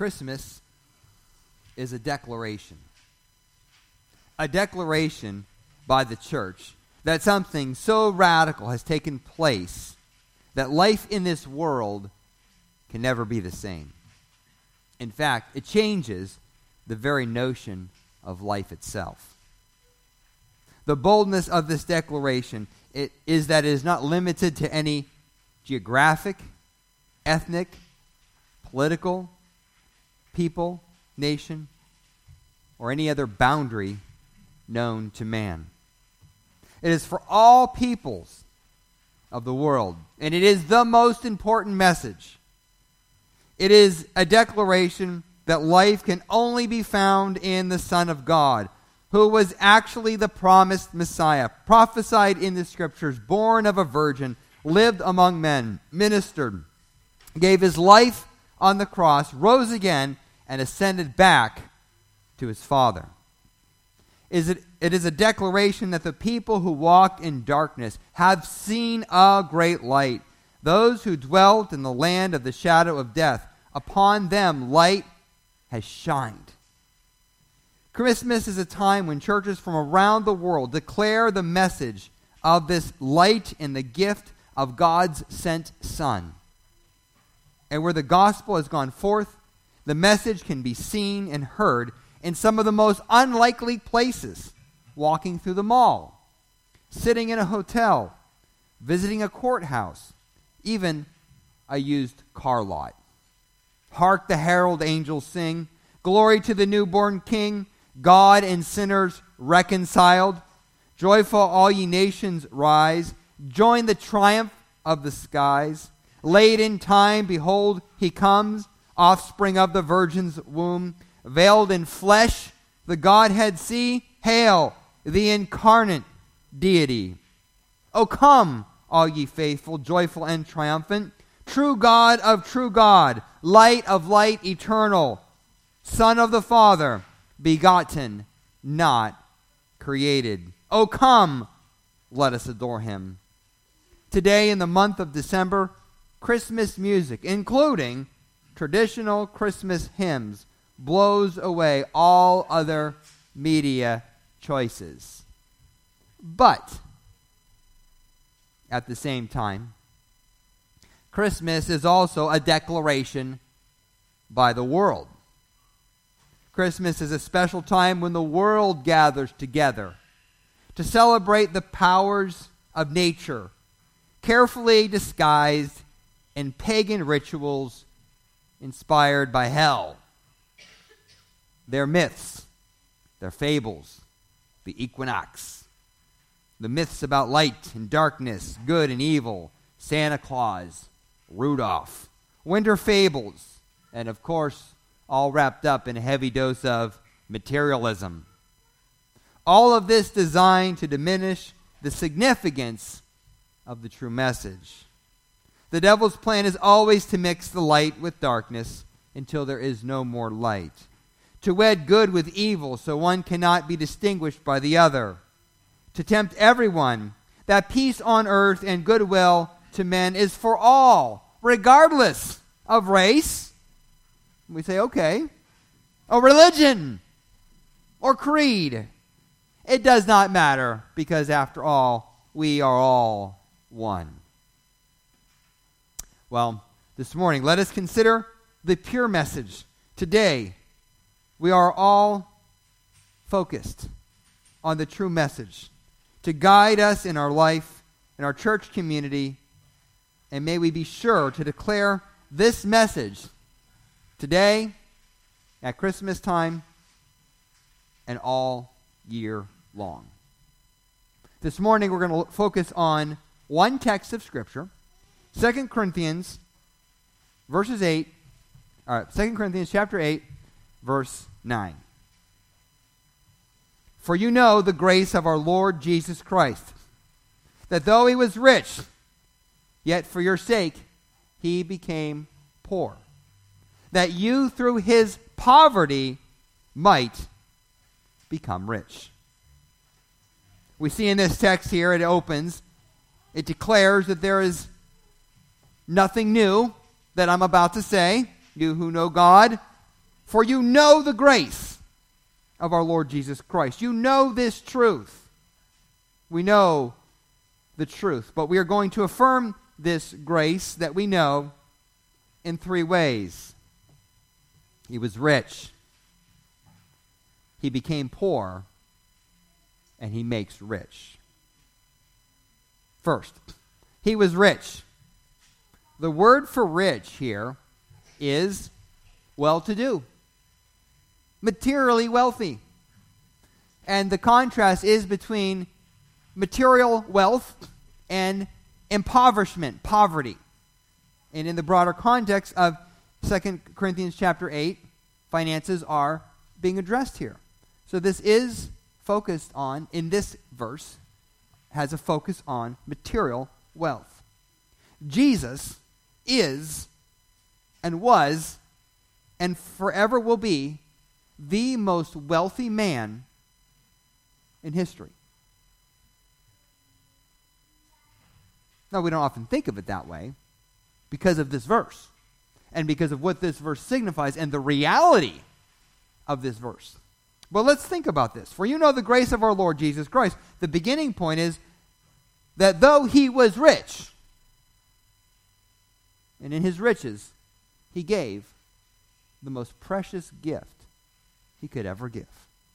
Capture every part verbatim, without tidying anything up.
Christmas is a declaration. A declaration by the church that something so radical has taken place that life in this world can never be the same. In fact, it changes the very notion of life itself. The boldness of this declaration it, is that it is not limited to any geographic, ethnic, political, people, nation, or any other boundary known to man. It is for all peoples of the world, and it is the most important message. It is a declaration that life can only be found in the Son of God, who was actually the promised Messiah, prophesied in the Scriptures, born of a virgin, lived among men, ministered, gave his life on the cross, rose again, and ascended back to his Father. Is it, it is a declaration that the people who walked in darkness have seen a great light. Those who dwelt in the land of the shadow of death, upon them light has shined. Christmas is a time when churches from around the world declare the message of this light and the gift of God's sent Son. And where the gospel has gone forth, the message can be seen and heard in some of the most unlikely places, walking through the mall, sitting in a hotel, visiting a courthouse, even a used car lot. Hark the herald angels sing, glory to the newborn King, God and sinners reconciled. Joyful all ye nations rise, join the triumph of the skies. Late in time, behold, he comes, offspring of the virgin's womb, veiled in flesh, the Godhead see. Hail, the incarnate deity. O come, all ye faithful, joyful and triumphant, true God of true God, light of light eternal, Son of the Father, begotten, not created. O come, let us adore him. Today, in the month of December, Christmas music, including traditional Christmas hymns, blows away all other media choices. But, at the same time, Christmas is also a declaration by the world. Christmas is a special time when the world gathers together to celebrate the powers of nature, carefully disguised in pagan rituals inspired by hell. Their myths, their fables, the equinox, the myths about light and darkness, good and evil, Santa Claus, Rudolph, winter fables, and of course, all wrapped up in a heavy dose of materialism. All of this designed to diminish the significance of the true message. The devil's plan is always to mix the light with darkness until there is no more light. To wed good with evil so one cannot be distinguished by the other. To tempt everyone that peace on earth and goodwill to men is for all, regardless of race. We say, okay, or religion, or creed. It does not matter, because after all, we are all one. Well, this morning, let us consider the pure message. Today, we are all focused on the true message to guide us in our life, in our church community, and may we be sure to declare this message today, at Christmas time, and all year long. This morning we're going to focus on one text of Scripture, Second Corinthians verses eight, all right, Second Corinthians chapter eight, verse nine. For you know the grace of our Lord Jesus Christ, that though he was rich, yet for your sake he became poor, that you through his poverty might become rich. We see in this text here, it opens, it declares that there is nothing new that I'm about to say. You who know God For you know the grace of our Lord Jesus Christ. You know this truth. We know the truth, but we are going to affirm this grace that we know in three ways. He was rich. He became poor. And he makes rich. First, he was rich. The word for rich here is well-to-do, materially wealthy. And the contrast is between material wealth and impoverishment, poverty. And in the broader context of Second Corinthians chapter eight, finances are being addressed here. So this is focused on, in this verse, has a focus on material wealth. Jesus is and was and forever will be the most wealthy man in history. Now, we don't often think of it that way because of this verse and because of what this verse signifies and the reality of this verse. Well, let's think about this. For you know the grace of our Lord Jesus Christ. The beginning point is that though he was rich, and in his riches, he gave the most precious gift he could ever give.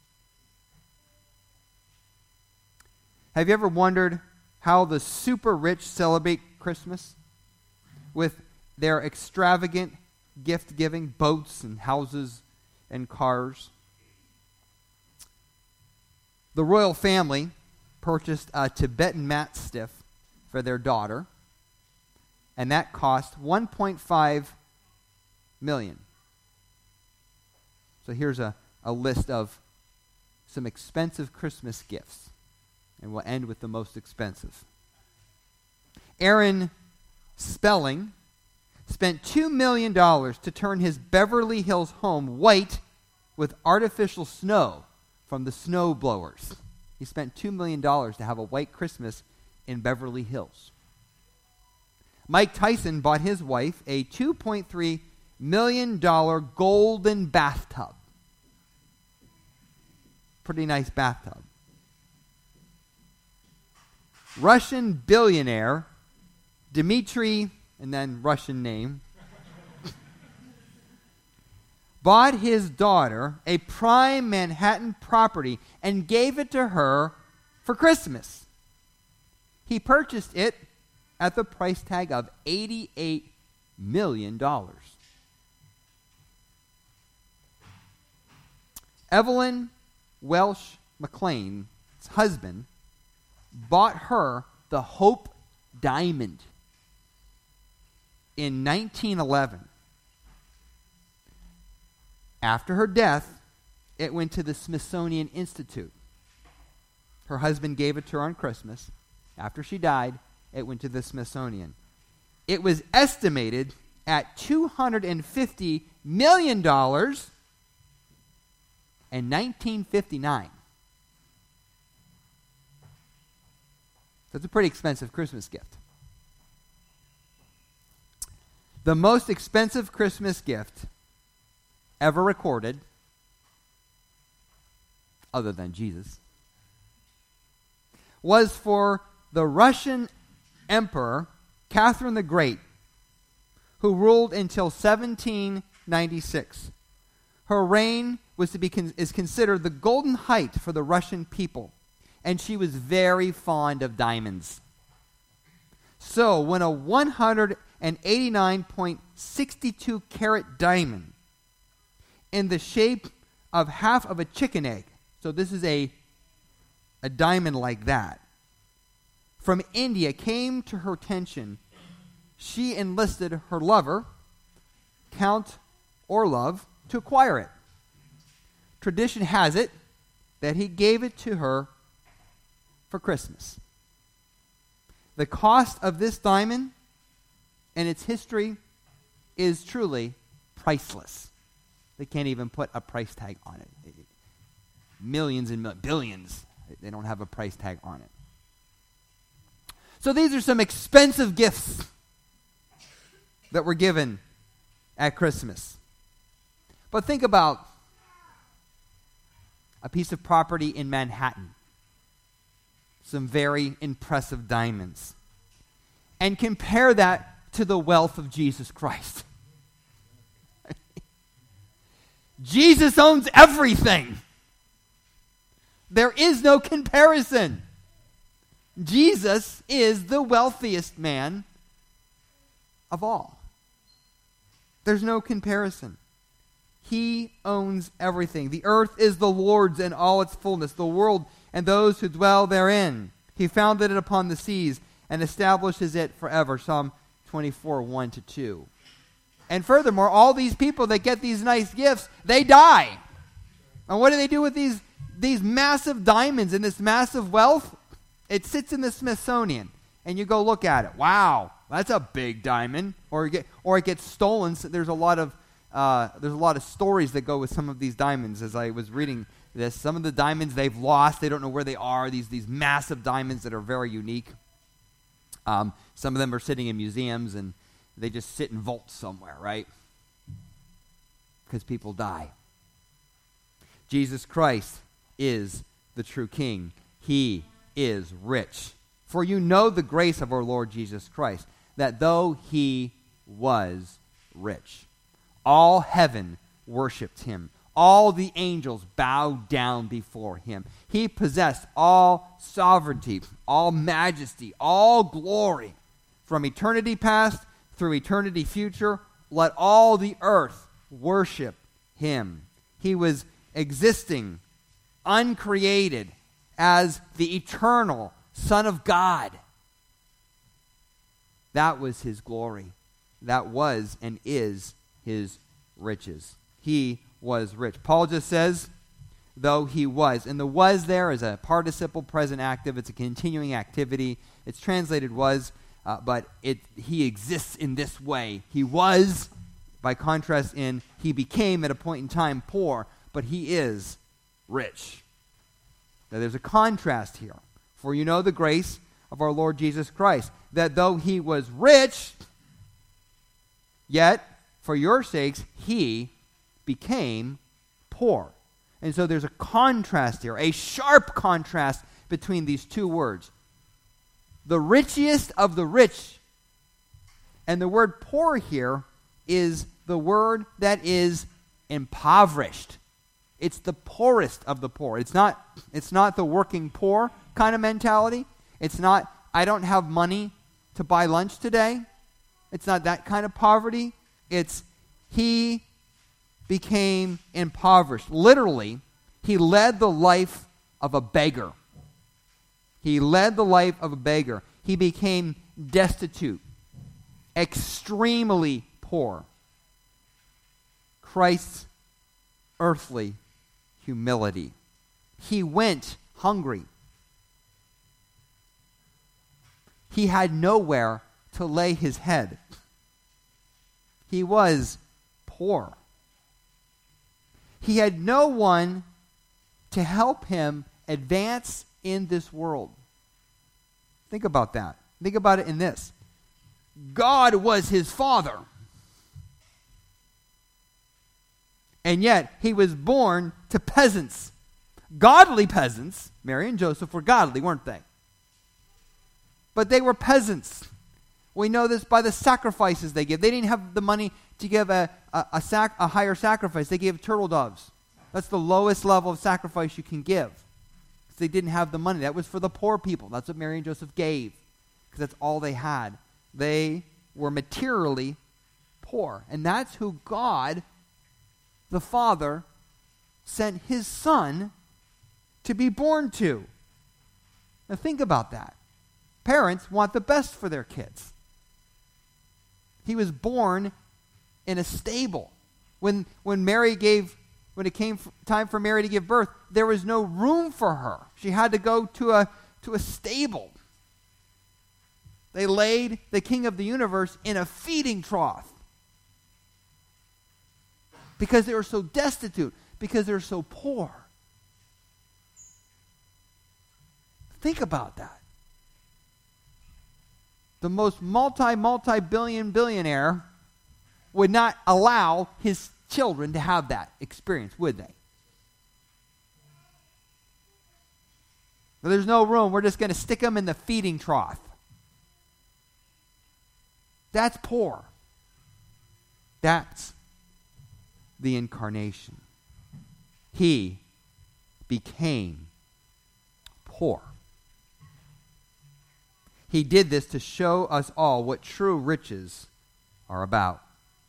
Have you ever wondered how the super rich celebrate Christmas? With their extravagant gift-giving, boats and houses and cars. The royal family purchased a Tibetan Mastiff for their daughter, and that cost one point five million dollars. So here's a, a list of some expensive Christmas gifts, and we'll end with the most expensive. Aaron Spelling spent two million dollars to turn his Beverly Hills home white with artificial snow from the snow blowers. He spent two million dollars to have a white Christmas in Beverly Hills. Mike Tyson bought his wife a two point three million dollars golden bathtub. Pretty nice bathtub. Russian billionaire Dmitry, and then Russian name, bought his daughter a prime Manhattan property and gave it to her for Christmas. He purchased it at the price tag of eighty-eight million dollars. Evelyn Welsh McLean's husband bought her the Hope Diamond in nineteen eleven. After her death, it went to the Smithsonian Institute. Her husband gave it to her on Christmas. After she died, it went to the Smithsonian. It was estimated at two hundred fifty million dollars in nineteen fifty-nine. So it's a pretty expensive Christmas gift. The most expensive Christmas gift ever recorded, other than Jesus, was for the Russian Emperor Catherine the Great, who ruled until seventeen ninety-six. Her reign was to be con- is considered the golden height for the Russian people, and she was very fond of diamonds. So when a one hundred eighty-nine point six two carat diamond in the shape of half of a chicken egg, so this is a, a diamond like that, from India came to her attention, she enlisted her lover, Count Orlov, to acquire it. Tradition has it that he gave it to her for Christmas. The cost of this diamond and its history is truly priceless. They can't even put a price tag on it. Millions and mil- billions, they don't have a price tag on it. So these are some expensive gifts that were given at Christmas. But think about a piece of property in Manhattan. Some very impressive diamonds. And compare that to the wealth of Jesus Christ. Jesus owns everything. There is no comparison. Jesus is the wealthiest man of all. There's no comparison. He owns everything. The earth is the Lord's and all its fullness, the world and those who dwell therein. He founded it upon the seas and establishes it forever. Psalm twenty-four, one to two. And furthermore, all these people that get these nice gifts, they die. And what do they do with these, these massive diamonds and this massive wealth? It sits in the Smithsonian, and you go look at it. Wow, that's a big diamond. Or it, get, or it gets stolen. So there's a lot of uh, there's a lot of stories that go with some of these diamonds. As I was reading this, some of the diamonds they've lost. They don't know where they are. These these massive diamonds that are very unique. Um, some of them are sitting in museums, and they just sit in vaults somewhere, right? Because people die. Jesus Christ is the true King. He is rich. For you know the grace of our Lord Jesus Christ, that though he was rich, all heaven worshipped him. All the angels bowed down before him. He possessed all sovereignty, all majesty, all glory. From eternity past through eternity future, let all the earth worship him. He was existing, uncreated, as the eternal Son of God. That was his glory. That was and is his riches. He was rich. Paul just says, though he was. And the was there is a participle present active. It's a continuing activity. It's translated was, uh, but it he exists in this way. He was, by contrast, in he became at a point in time poor, but he is rich. Now there's a contrast here. For you know the grace of our Lord Jesus Christ, that though he was rich, yet for your sakes he became poor. And so there's a contrast here, a sharp contrast between these two words. The richest of the rich. And the word poor here is the word that is impoverished. It's the poorest of the poor. It's not, it's not the working poor kind of mentality. It's not, I don't have money to buy lunch today. It's not that kind of poverty. It's, he became impoverished. Literally, he led the life of a beggar. He led the life of a beggar. He became destitute, extremely poor. Christ's earthly humility. He went hungry. He had nowhere to lay his head. He was poor. He had no one to help him advance in this world. Think about that. Think about it in this. God was his father. And yet, he was born to peasants. Godly peasants. Mary and Joseph were godly, weren't they? But they were peasants. We know this by the sacrifices they give. They didn't have the money to give a, a, a, sac, a higher sacrifice. They gave turtle doves. That's the lowest level of sacrifice you can give. Because they didn't have the money. That was for the poor people. That's what Mary and Joseph gave. Because that's all they had. They were materially poor. And that's who God, the Father, sent his Son to be born to. Now think about that. Parents want the best for their kids. He was born in a stable. When when Mary gave, when it came f- time for Mary to give birth, there was no room for her. She had to go to a to a stable. They laid the King of the universe in a feeding trough because they were so destitute, because they were so poor. Think about that. The most multi, multi-billion billionaire would not allow his children to have that experience, would they? But there's no room. We're just going to stick them in the feeding trough. That's poor. That's the incarnation. He became poor. He did this to show us all what true riches are about.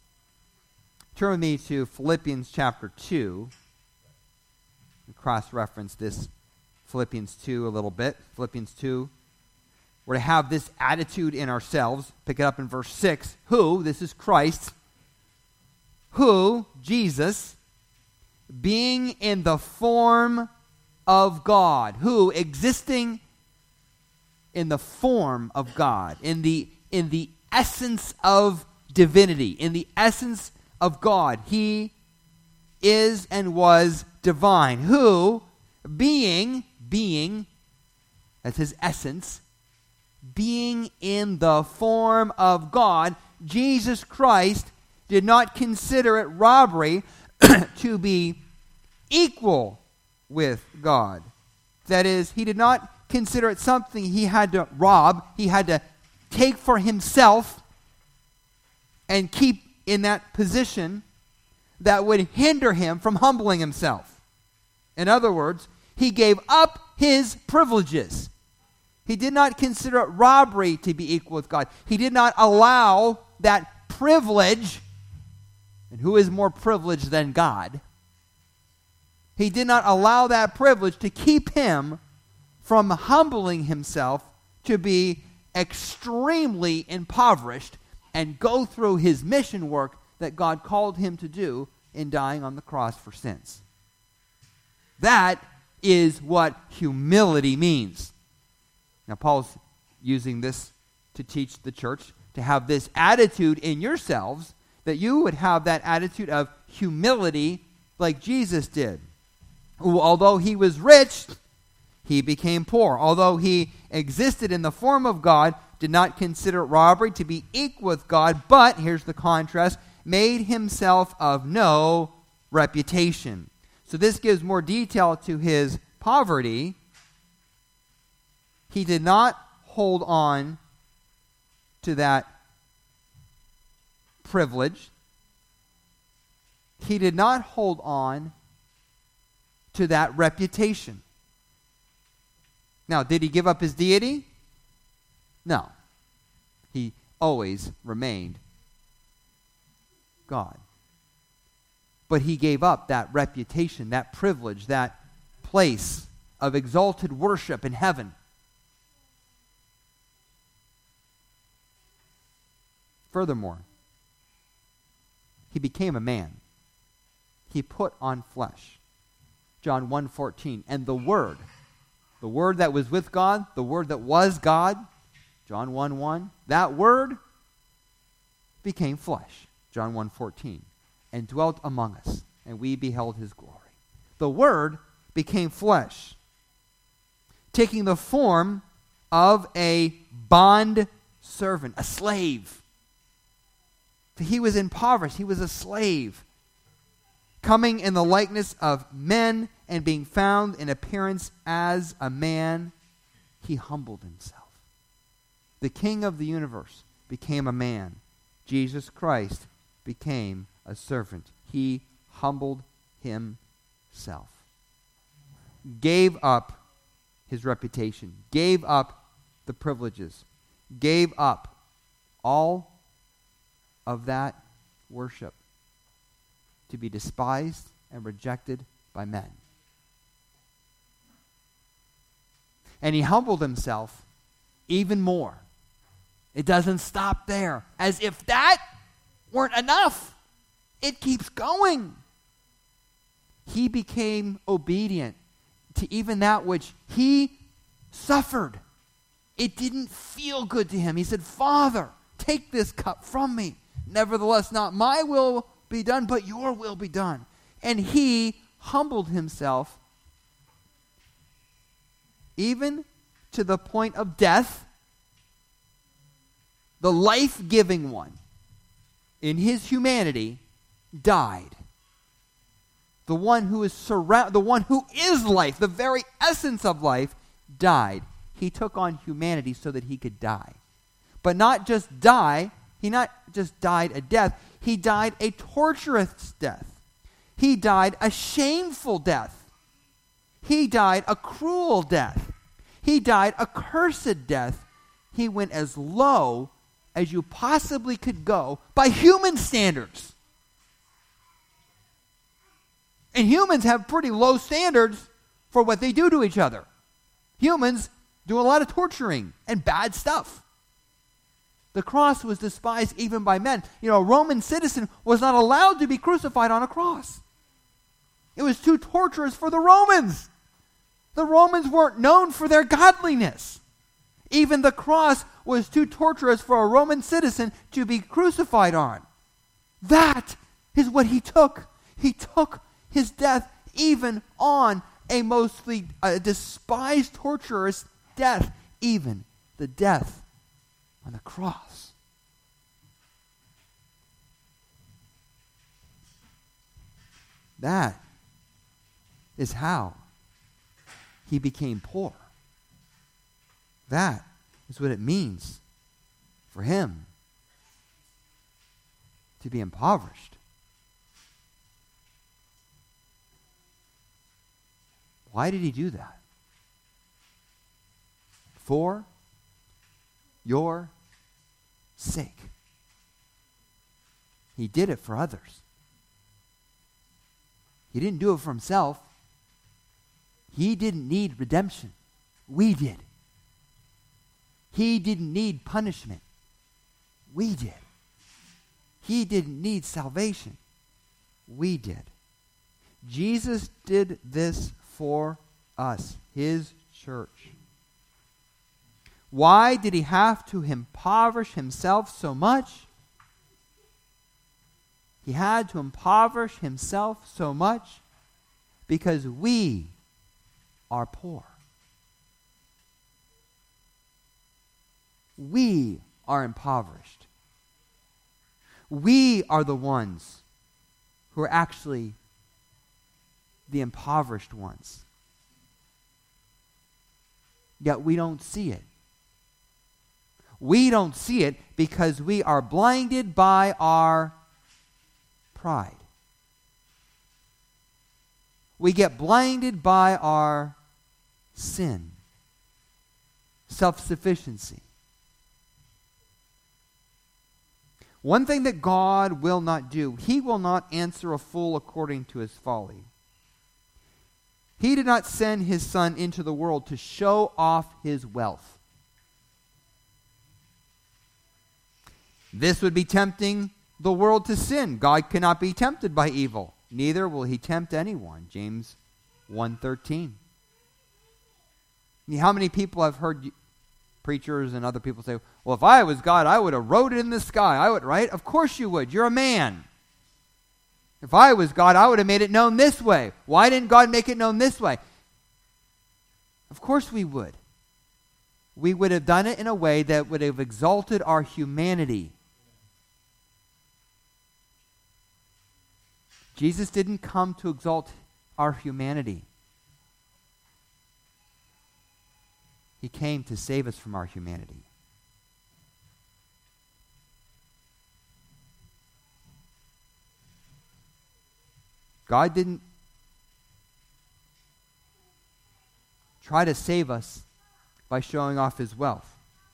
Turn with me to Philippians chapter two. Cross-reference this Philippians two a little bit. Philippians two. We're to have this attitude in ourselves. Pick it up in verse six. Who, this is Christ, who, Jesus, being in the form of God, who, existing in the form of God, in the, in the essence of divinity, in the essence of God, he is and was divine, who, being, being, as his essence, being in the form of God, Jesus Christ did not consider it robbery to be equal with God. That is, he did not consider it something he had to rob, he had to take for himself and keep in that position that would hinder him from humbling himself. In other words, he gave up his privileges. He did not consider it robbery to be equal with God. He did not allow that privilege, and who is more privileged than God? He did not allow that privilege to keep him from humbling himself to be extremely impoverished and go through his mission work that God called him to do in dying on the cross for sins. That is what humility means. Now, Paul's using this to teach the church to have this attitude in yourselves, that you would have that attitude of humility like Jesus did, who, although he was rich, he became poor. Although he existed in the form of God, did not consider robbery to be equal with God, but, here's the contrast, made himself of no reputation. So this gives more detail to his poverty. He did not hold on to that privilege. He did not hold on to that reputation. Now, did he give up his deity? No. He always remained God. But he gave up that reputation, that privilege, that place of exalted worship in heaven. Furthermore, he became a man. He put on flesh. John one fourteen. And the Word, the Word that was with God, the Word that was God, John one one, that Word became flesh, John one fourteen, and dwelt among us, and we beheld his glory. The Word became flesh, taking the form of a bond servant, a slave. He was impoverished. He was a slave. Coming in the likeness of men and being found in appearance as a man, he humbled himself. The King of the universe became a man. Jesus Christ became a servant. He humbled himself. Gave up his reputation. Gave up the privileges. Gave up all of that worship to be despised and rejected by men. And he humbled himself even more. It doesn't stop there. As if that weren't enough, it keeps going. He became obedient to even that which he suffered. It didn't feel good to him. He said, Father, take this cup from me. Nevertheless, not my will be done, but your will be done. And he humbled himself even to the point of death. The life-giving one in his humanity died the one who is surround, the one who is life, the very essence of life, died. He took on humanity so that he could die. But not just die, he not just died a death, he died a torturous death. He died a shameful death. He died a cruel death. He died a cursed death. He went as low as you possibly could go by human standards. And humans have pretty low standards for what they do to each other. Humans do a lot of torturing and bad stuff. The cross was despised even by men. You know, a Roman citizen was not allowed to be crucified on a cross. It was too torturous for the Romans. The Romans weren't known for their godliness. Even the cross was too torturous for a Roman citizen to be crucified on. That is what he took. He took his death even on a mostly uh, despised, torturous death, even the death on the cross. That is how he became poor. That is what it means for him to be impoverished. Why did he do that? For your sake. He did it for others. He didn't do it for himself. He didn't need redemption. We did. He didn't need punishment. We did. He didn't need salvation. We did. Jesus did this for us, his church. Why did he have to impoverish himself so much? He had to impoverish himself so much because we are poor. We are impoverished. We are the ones who are actually the impoverished ones. Yet we don't see it. We don't see it because we are blinded by our pride. We get blinded by our sin, self-sufficiency. One thing that God will not do, he will not answer a fool according to his folly. He did not send his Son into the world to show off his wealth. This would be tempting the world to sin. God cannot be tempted by evil. Neither will he tempt anyone. James one thirteen. How many people have heard preachers and other people say, well, if I was God, I would have wrote it in the sky. I would, right? Of course you would. You're a man. If I was God, I would have made it known this way. Why didn't God make it known this way? Of course we would. We would have done it in a way that would have exalted our humanity. Jesus didn't come to exalt our humanity. He came to save us from our humanity. God didn't try to save us by showing off his wealth.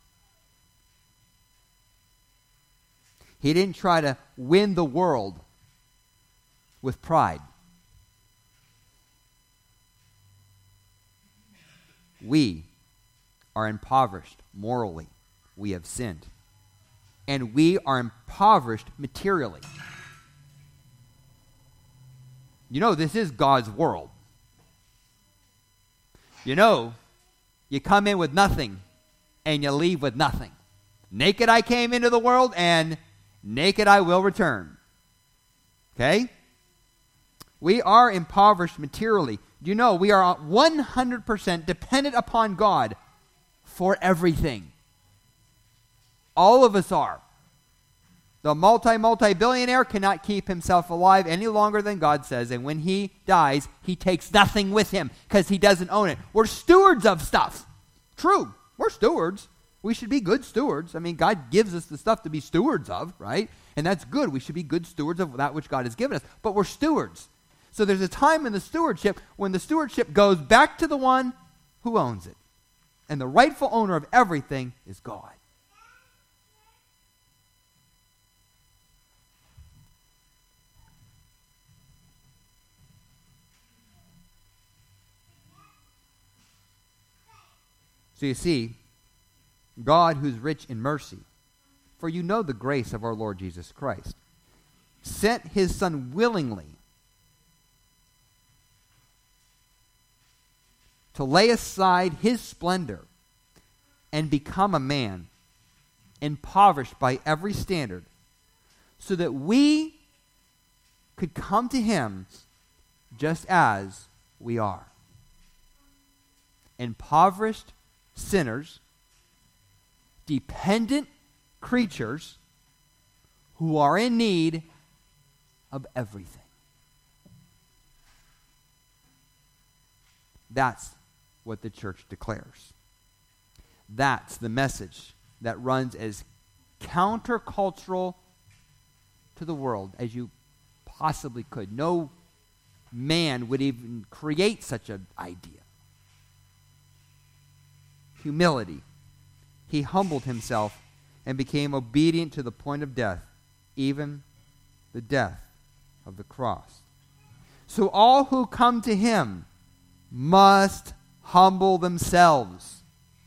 He didn't try to win the world with pride. We are impoverished morally. We have sinned. And we are impoverished materially. You know, this is God's world. You know, you come in with nothing and you leave with nothing. Naked I came into the world and naked I will return. Okay? We are impoverished materially. You know, we are one hundred percent dependent upon God for everything. All of us are. The multi, multi-billionaire cannot keep himself alive any longer than God says. And when he dies, he takes nothing with him because he doesn't own it. We're stewards of stuff. True. We're stewards. We should be good stewards. I mean, God gives us the stuff to be stewards of, right? And that's good. We should be good stewards of that which God has given us. But we're stewards. So there's a time in the stewardship when the stewardship goes back to the one who owns it. And the rightful owner of everything is God. So you see, God, who's rich in mercy, for you know the grace of our Lord Jesus Christ, sent his Son willingly to lay aside his splendor and become a man, impoverished by every standard, so that we could come to him just as we are. Impoverished sinners, dependent creatures who are in need of everything. That's what the church declares. That's the message that runs as countercultural to the world as you possibly could. No man would even create such an idea. Humility. He humbled himself and became obedient to the point of death, even the death of the cross. So all who come to him must humble themselves.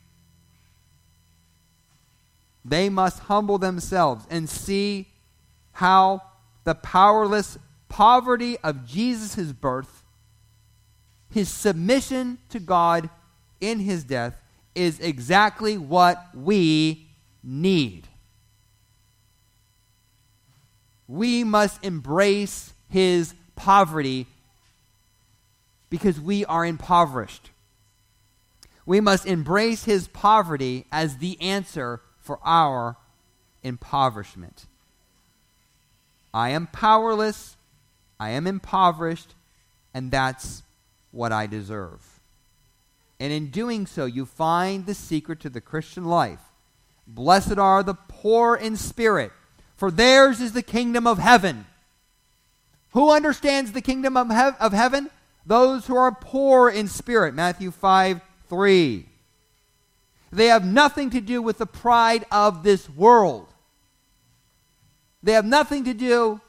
They must humble themselves and see how the powerless poverty of Jesus' birth, his submission to God in his death, is exactly what we need. We must embrace his poverty because we are impoverished. We must embrace his poverty as the answer for our impoverishment. I am powerless, I am impoverished, and that's what I deserve. And in doing so, you find the secret to the Christian life. Blessed are the poor in spirit, for theirs is the kingdom of heaven. Who understands the kingdom of, he- of heaven? Those who are poor in spirit. Matthew five three. They have nothing to do with the pride of this world. They have nothing to do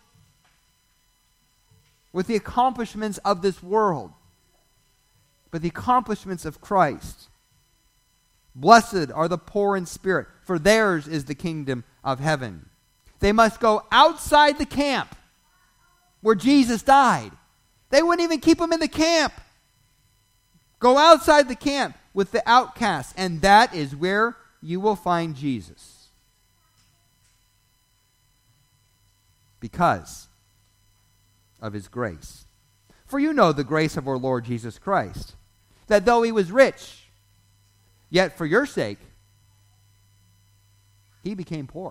with the accomplishments of this world, but the accomplishments of Christ. Blessed are the poor in spirit, for theirs is the kingdom of heaven. They must go outside the camp where Jesus died. They wouldn't even keep him in the camp. Go outside the camp with the outcasts, and that is where you will find Jesus. Because of his grace. For you know the grace of our Lord Jesus Christ, that though he was rich, yet for your sake, he became poor.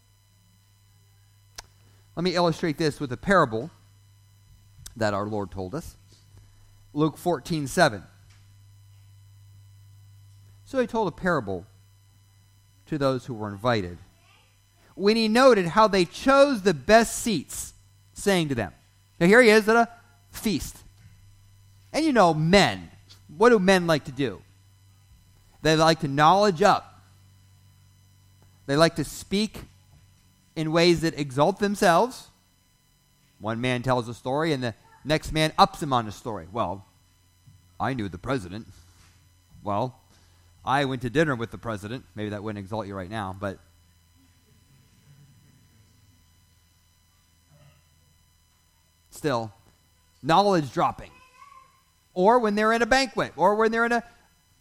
Let me illustrate this with a parable that our Lord told us. Luke fourteen seven. So he told a parable to those who were invited, when he noted how they chose the best seats, saying to them. Now here he is at a feast. And you know, men, what do men like to do? They like to knowledge up. They like to speak in ways that exalt themselves. One man tells a story and the next man ups him on the story. Well, I knew the president. Well, I went to dinner with the president. Maybe that wouldn't exalt you right now, but still, knowledge dropping. Or when they're in a banquet, or when they're in a...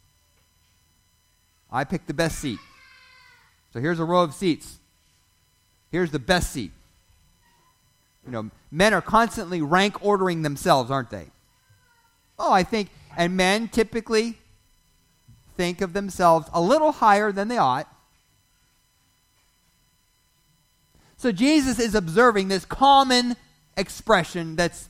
I picked the best seat. So here's a row of seats. Here's the best seat. You know, men are constantly rank ordering themselves, aren't they? Oh, I think, and men typically think of themselves a little higher than they ought. So Jesus is observing this common expression that's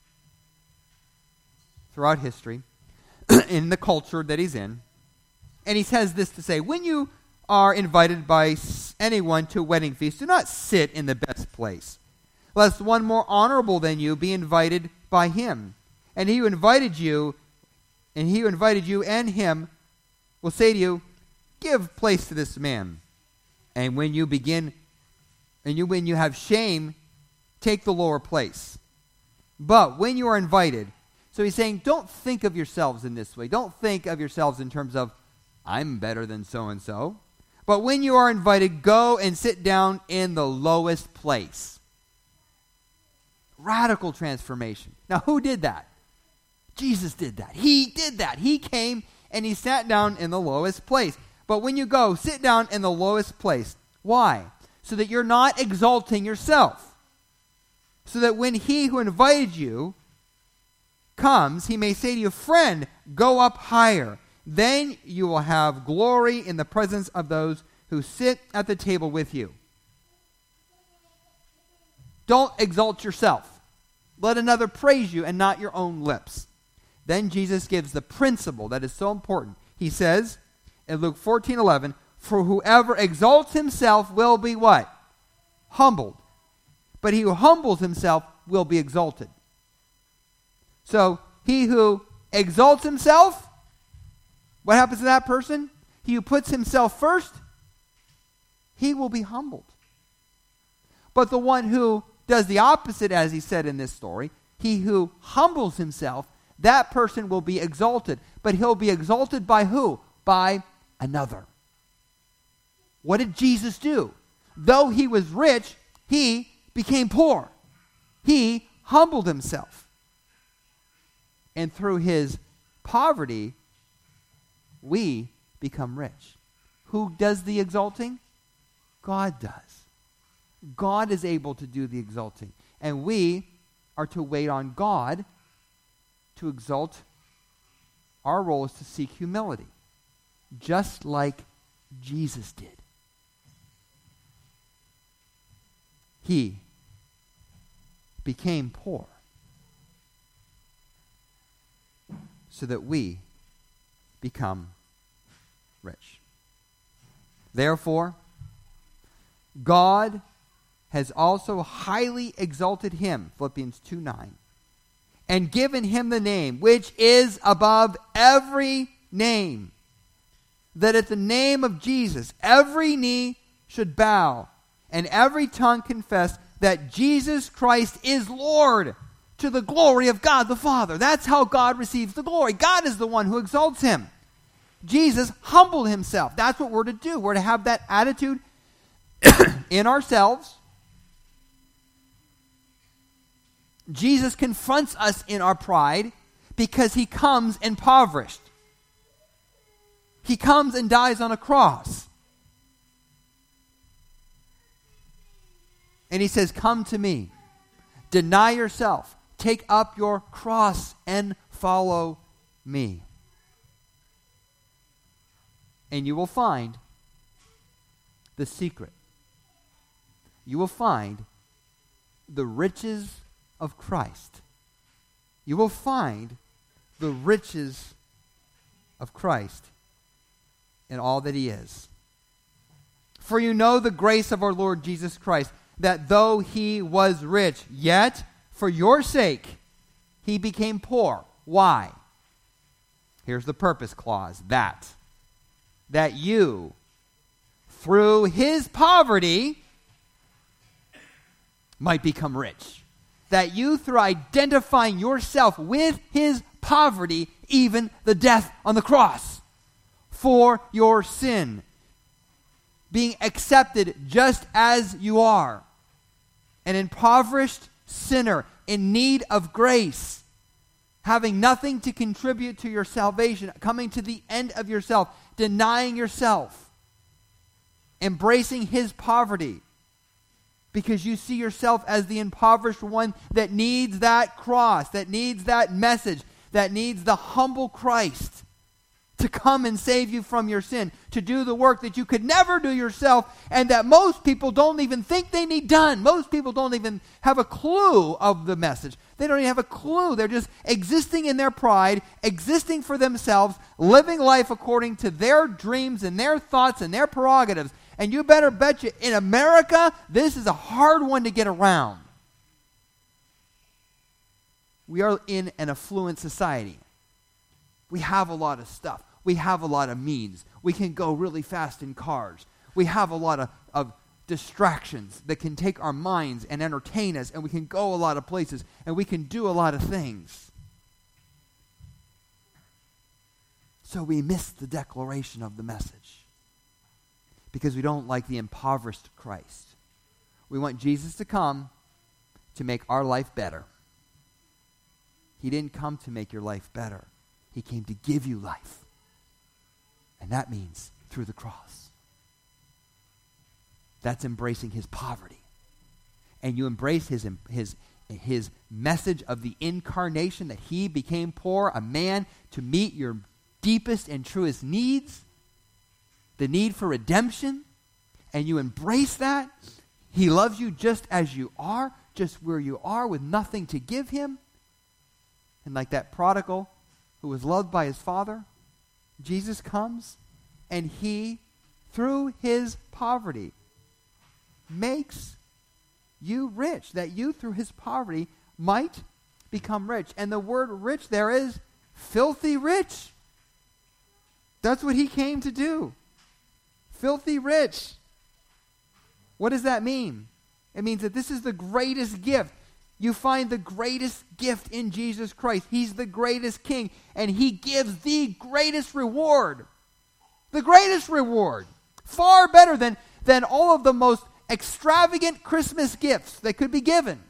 throughout history, in the culture that he's in. And he says this to say, when you are invited by anyone to a wedding feast, do not sit in the best place, lest one more honorable than you be invited by him. And he who invited you, and he who invited you and him will say to you, give place to this man. And when you begin, and you when you have shame, take the lower place. But when you are invited, so he's saying, don't think of yourselves in this way. Don't think of yourselves in terms of, I'm better than so-and-so. But when you are invited, go and sit down in the lowest place. Radical transformation. Now, who did that? Jesus did that. He did that. He came and he sat down in the lowest place. But when you go, sit down in the lowest place. Why? So that you're not exalting yourself. So that when he who invited you comes, he may say to you, friend, go up higher. Then you will have glory in the presence of those who sit at the table with you. Don't exalt yourself. Let another praise you and not your own lips. Then Jesus gives the principle that is so important. He says in Luke fourteen eleven, for whoever exalts himself will be what? Humbled. But he who humbles himself will be exalted. So he who exalts himself, what happens to that person? He who puts himself first, he will be humbled. But the one who does the opposite, as he said in this story, he who humbles himself, that person will be exalted. But he'll be exalted by who? By another. What did Jesus do? Though he was rich, he became poor. He humbled himself. And through his poverty, we become rich. Who does the exalting? God does. God is able to do the exalting. And we are to wait on God to exalt. Our role is to seek humility, just like Jesus did. He became poor so that we become rich. Therefore, God has also highly exalted him, Philippians two nine, and given him the name which is above every name, that at the name of Jesus every knee should bow and every tongue confess that Jesus Christ is Lord, to the glory of God the Father. That's how God receives the glory. God is the one who exalts him. Jesus humbled himself. That's what we're to do. We're to have that attitude in ourselves. Jesus confronts us in our pride because he comes impoverished. He comes and dies on a cross. And he says, come to me. Deny yourself. Take up your cross and follow me. And you will find the secret. You will find the riches of Christ. You will find the riches of Christ in all that he is. For you know the grace of our Lord Jesus Christ, that though he was rich, yet for your sake he became poor. Why? Here's the purpose clause. That. That you, through his poverty, might become rich. That you, through identifying yourself with his poverty, even the death on the cross, for your sin, being accepted just as you are, an impoverished sinner in need of grace, having nothing to contribute to your salvation, coming to the end of yourself, denying yourself, embracing his poverty, because you see yourself as the impoverished one that needs that cross, that needs that message, that needs the humble Christ to come and save you from your sin, to do the work that you could never do yourself, and that most people don't even think they need done. Most people don't even have a clue of the message. They don't even have a clue. They're just existing in their pride, existing for themselves, living life according to their dreams and their thoughts and their prerogatives. And you better bet you, in America, this is a hard one to get around. We are in an affluent society. We have a lot of stuff. We have a lot of means. We can go really fast in cars. We have a lot of, of distractions that can take our minds and entertain us, and we can go a lot of places, and we can do a lot of things. So we miss the declaration of the message because we don't like the impoverished Christ. We want Jesus to come to make our life better. He didn't come to make your life better. He came to give you life. And that means through the cross. That's embracing his poverty. And you embrace his, his, his message of the incarnation, that he became poor, a man, to meet your deepest and truest needs, the need for redemption, and you embrace that. He loves you just as you are, just where you are, with nothing to give him. And like that prodigal who was loved by his father, Jesus comes and he, through his poverty, makes you rich, that you through his poverty might become rich. And the word rich there is filthy rich. That's what he came to do. Filthy rich. What does that mean? It means that this is the greatest gift. You find the greatest gift in Jesus Christ. He's the greatest king, and he gives the greatest reward. The greatest reward. Far better than, than all of the most extravagant Christmas gifts that could be given.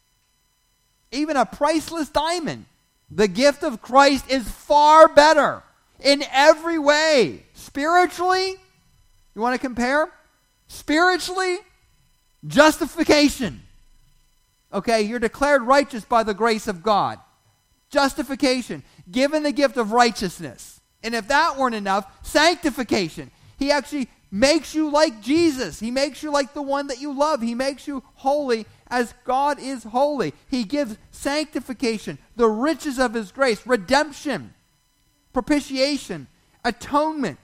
Even a priceless diamond. The gift of Christ is far better in every way. Spiritually, you want to compare? Spiritually, justification. Okay, you're declared righteous by the grace of God. Justification, given the gift of righteousness. And if that weren't enough, sanctification. He actually makes you like Jesus. He makes you like the one that you love. He makes you holy as God is holy. He gives sanctification, the riches of his grace, redemption, propitiation, atonement.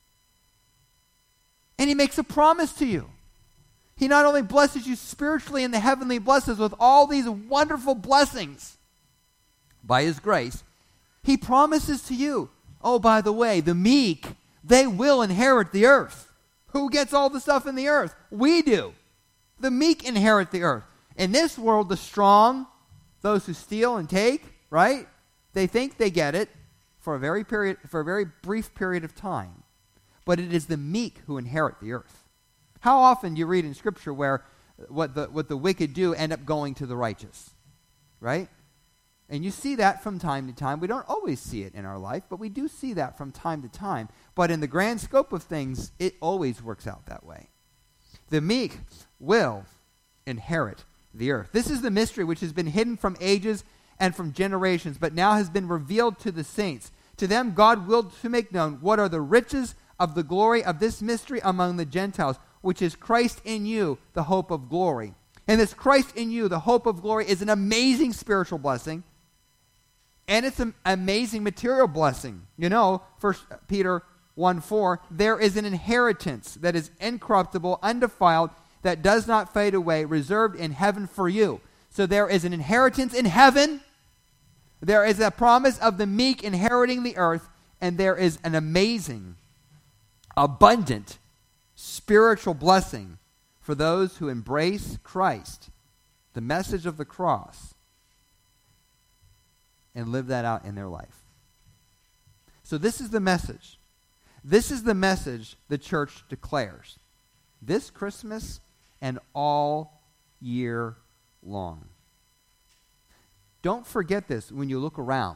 And he makes a promise to you. He not only blesses you spiritually in the heavenly blessings with all these wonderful blessings by his grace, he promises to you, oh, by the way, the meek, they will inherit the earth. Who gets all the stuff in the earth? We do. The meek inherit the earth. In this world, the strong, those who steal and take, right? They think they get it for a very period, for a very brief period of time. But it is the meek who inherit the earth. How often do you read in Scripture where what the what the wicked do end up going to the righteous? Right? And you see that from time to time. We don't always see it in our life, but we do see that from time to time. But in the grand scope of things, it always works out that way. The meek will inherit the earth. This is the mystery which has been hidden from ages and from generations, but now has been revealed to the saints. To them God willed to make known what are the riches of the glory of this mystery among the Gentiles, which is Christ in you, the hope of glory. And this Christ in you, the hope of glory, is an amazing spiritual blessing. And it's an amazing material blessing. You know, First Peter one four, there is an inheritance that is incorruptible, undefiled, that does not fade away, reserved in heaven for you. So there is an inheritance in heaven. There is a promise of the meek inheriting the earth. And there is an amazing, abundant spiritual blessing for those who embrace Christ, the message of the cross, and live that out in their life. So this is the message. This is the message the church declares this Christmas and all year long. Don't forget this when you look around.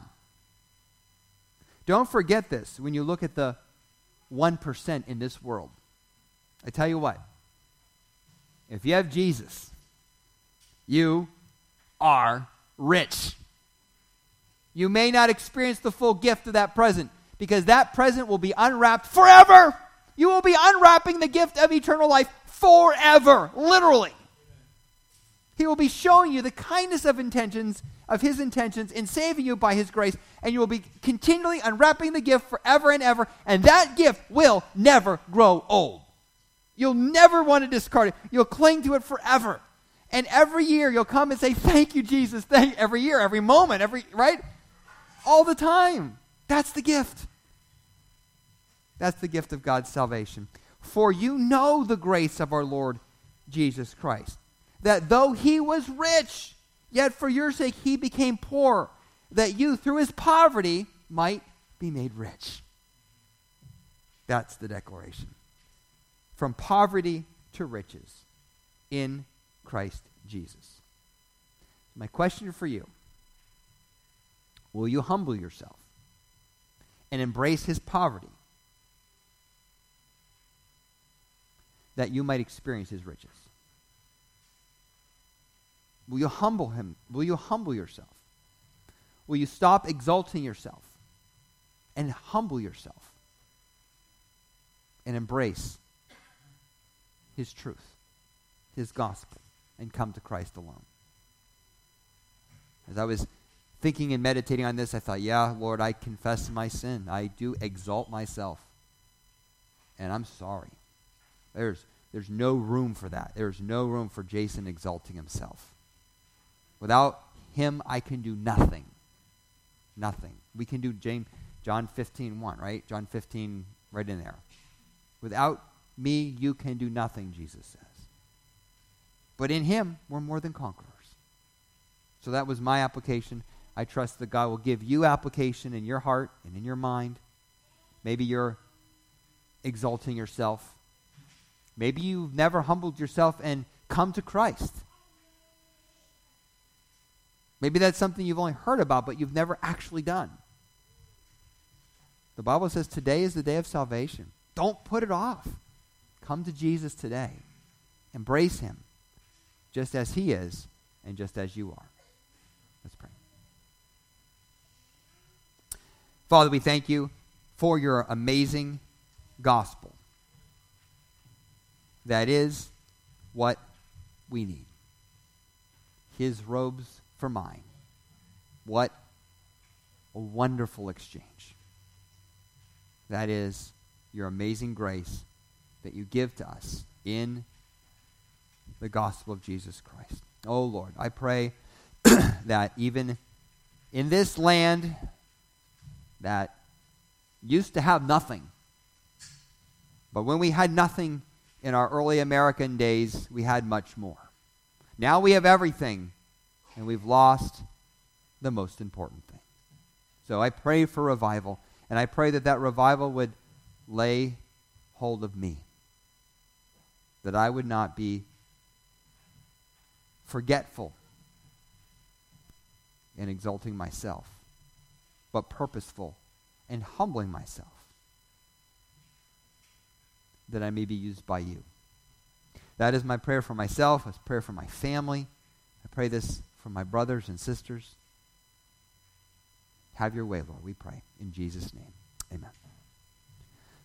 Don't forget this when you look at the one percent in this world. I tell you what, if you have Jesus, you are rich. You may not experience the full gift of that present because that present will be unwrapped forever. You will be unwrapping the gift of eternal life forever, literally. He will be showing you the kindness of intentions, of his intentions in saving you by his grace, and you will be continually unwrapping the gift forever and ever, and that gift will never grow old. You'll never want to discard it. You'll cling to it forever. And every year you'll come and say, thank you, Jesus. Thank every year, every moment, every right? All the time. That's the gift. That's the gift of God's salvation. For you know the grace of our Lord Jesus Christ, that though he was rich, yet for your sake he became poor, that you through his poverty might be made rich. That's the declaration. From poverty to riches in Christ Jesus. My question for you, will you humble yourself and embrace his poverty that you might experience his riches? Will you humble him? Will you humble yourself? Will you stop exalting yourself and humble yourself and embrace his truth, his gospel, and come to Christ alone? As I was thinking and meditating on this, I thought, yeah, Lord, I confess my sin. I do exalt myself. And I'm sorry. There's, there's no room for that. There's no room for Jason exalting himself. Without him, I can do nothing. Nothing. We can do James, John fifteen one, right? John fifteen, right in there. Without me, you can do nothing, Jesus says. But in him, we're more than conquerors. So that was my application. I trust that God will give you application in your heart and in your mind. Maybe you're exalting yourself. Maybe you've never humbled yourself and come to Christ. Maybe that's something you've only heard about, but you've never actually done. The Bible says today is the day of salvation. Don't put it off. Come to Jesus today. Embrace him just as he is and just as you are. Let's pray. Father, we thank you for your amazing gospel. That is what we need. His robes for mine. What a wonderful exchange. That is your amazing grace that you give to us in the gospel of Jesus Christ. Oh Lord, I pray that even in this land that used to have nothing, but when we had nothing in our early American days, we had much more. Now we have everything, and we've lost the most important thing. So I pray for revival, and I pray that that revival would lay hold of me, that I would not be forgetful in exalting myself, but purposeful in humbling myself, that I may be used by you. That is my prayer for myself. It's a prayer for my family. I pray this for my brothers and sisters. Have your way, Lord, we pray. In Jesus' name, amen.